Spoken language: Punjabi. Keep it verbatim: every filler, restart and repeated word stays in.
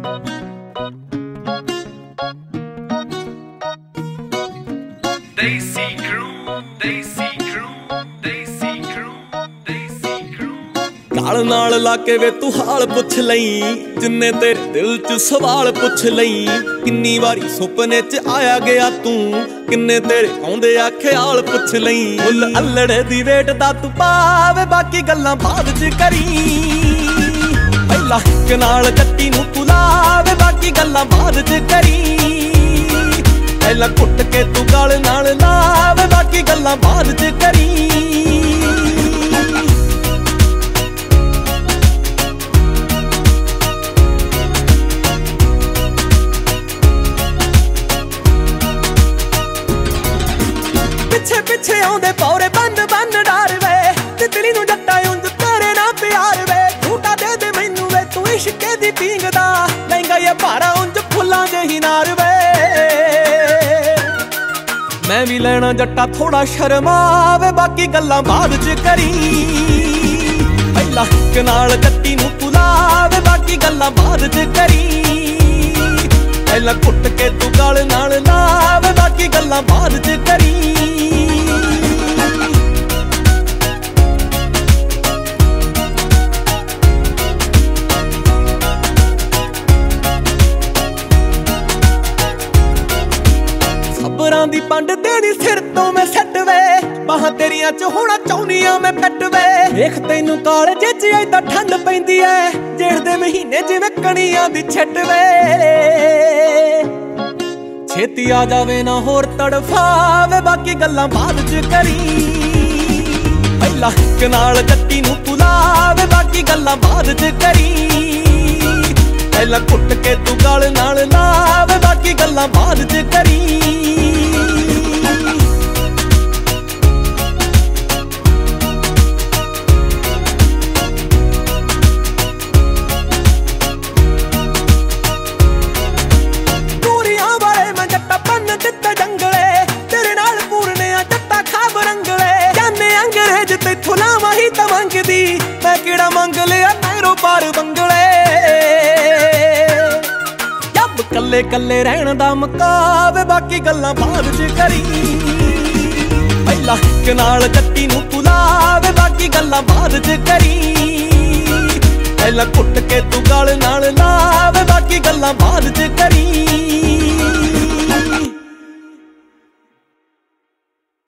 Desi Crew, Desi Crew, Desi Crew, Desi Crew। ਗਾਲ ਨਾਲ ਲਾ ਕੇ ਵੇ ਤੂੰ ਹਾਲ ਪੁੱਛ ਲਈ, ਜਿੰਨੇ ਤੇਰੇ ਦਿਲ 'ਚ ਸਵਾਲ ਪੁੱਛ ਲਈ। ਕਿੰਨੀ ਵਾਰੀ ਸੁਪਨੇ 'ਚ ਆਇਆ ਗਿਆ ਤੂੰ, ਕਿੰਨੇ ਤੇਰੇ ਆਉਂਦੇ ਆ ਖਿਆਲ ਪੁੱਛ ਲਈ। ਮੁੱਲ ਅਲੜੇ ਦੀ ਵੇਟ ਦਾ ਤੂੰ ਪਾਵੇ, ਬਾਕੀ ਗੱਲਾਂ ਬਾਅਦ 'ਚ ਕਰੀ। ਪਹਿਲਾਂ ਇੱਕ ਨਾਲ ਕੱਟੀ ਨੂੰ ਤੂੰ ਲਾਵੇ, ਬਾਕੀ ਗੱਲਾਂ ਬਾਅਦ 'ਚ ਕਰੀ। ਪਹਿਲਾਂ ਕੁੱਟ ਕੇ ਤੂੰ ਗਾਲ ਨਾਲ ਲਾਵੇ, ਬਾਕੀ ਗੱਲਾਂ ਬਾਅਦ 'ਚ ਕਰੀ। ਪਿੱਛੇ ਪਿੱਛੇ ਆਉਂਦੇ ਪੌਰੇ ਬੰਦ ਬੰਦ ਡਰ ਵੇ, ਤਿਤਲੀ ਨੂੰ ਜੱਟਾ ਉਂਝ ਤੇਰੇ ਨਾਲ ਪਿਆਰ ਵੇ। ਝੂਟਾ ਦੇ ਦੇ ਮੈਨੂੰ ਵੇ ਤੂੰ ਇਸ਼ਕੇ ਦੀ ਪੀਂਗ ਦਾ, ਲਹਿੰਗਾ ਇਹ ਭਾਰਾ ਉਂਝ ਫੁੱਲਾਂ ਜਿਹੀ ਨਾਰ ਵੇ। ਮੈਂ ਵੀ ਲੈਣਾ ਜੱਟਾ ਥੋੜਾ ਸ਼ਰਮਾਵੇ, ਬਾਕੀ ਗੱਲਾਂ ਬਾਅਦ 'ਚ ਕਰੀ। ਪਹਿਲਾਂ ਇੱਕ ਨਾਲ ਕੱਟੀ ਨੂੰ ਤੂੰ ਲਾਵੇ, ਬਾਕੀ ਗੱਲਾਂ ਬਾਅਦ 'ਚ ਕਰੀ। ਪਹਿਲਾਂ ਕੁੱਟ ਕੇ ਤੂੰ ਗਾਲ ਨਾਲ ਲਾਵੇ, ਬਾਕੀ ਗੱਲਾਂ ਬਾਅਦ 'ਚ ਕਰੀ। ਸਬਰਾਂ ਦੀ ਪੰਡ ਦੇਣੀ ਸਿਰ ਤੋਂ ਮੈਂ ਸੱਟ ਵੇ, ਬਾਹਾਂ ਤੇਰੀਆਂ 'ਚ ਹੋਣਾ ਚਾਹੁੰਦੀ ਆ ਮੈਂ ਕੱਟ ਵੇ। ਵੇਖ ਤੈਨੂੰ ਕਾਲਜੇ 'ਚ ਏਦਾਂ ਠੰਡ ਪੈਂਦੀ ਐ, ਜੇਠ ਦੇ ਮਹੀਨੇ ਜਿਵੇਂ ਕਣੀਆਂ ਦੀ ਛਿੱਟ ਵੇ। ਛੇਤੀ ਆ ਜਾਵੇ ਨਾ ਹੋਰ ਤੜਫਾਵੇ, ਬਾਕੀ ਗੱਲਾਂ ਬਾਅਦ 'ਚ ਕਰੀ। ਪਹਿਲਾਂ ਇੱਕ ਨਾਲ ਕੱਟੀ ਨੂੰ ਤੂੰ ਲਾਵੇ, ਬਾਕੀ ਗੱਲਾਂ ਬਾਅਦ 'ਚ ਕਰੀ। ਪਹਿਲਾਂ ਕੁੱਟ ਕੇ ਤੂੰ ਗਾਲ ਨਾਲ ਲਾਵੇ, ਬਾਕੀ ਗੱਲਾਂ ਬਾਅਦ 'ਚ ਕਰੀ। ਤੈਥੋਂ ਲਾਵਾਂ ਹੀ ਤਾਂ ਮੰਗਦੀ, ਮੈਂ ਕਿਹੜਾ ਮੰਗ ਲਿਆ ਨਹਿਰੋਂ ਪਾਰ ਬੰਗਲੇ। ਜੱਬ ਕੱਲੇ ਕੱਲੇ ਰਹਿਣ ਦਾ ਮੁਕਾਵੇ, ਬਾਕੀ ਗੱਲਾਂ ਬਾਅਦ 'ਚ ਕਰੀ। ਪਹਿਲਾਂ ਇੱਕ ਨਾਲ ਕੱਟੀ ਨੂੰ ਤੂੰ ਲਾਵੇ, ਬਾਕੀ ਗੱਲਾਂ ਬਾਅਦ 'ਚ ਕਰੀ। ਪਹਿਲਾਂ ਕੁੱਟ ਕੇ ਤੂੰ ਗਾਲ ਨਾਲ ਲਾਵੇ, ਬਾਕੀ ਗੱਲਾਂ ਬਾਅਦ 'ਚ ਕਰੀ।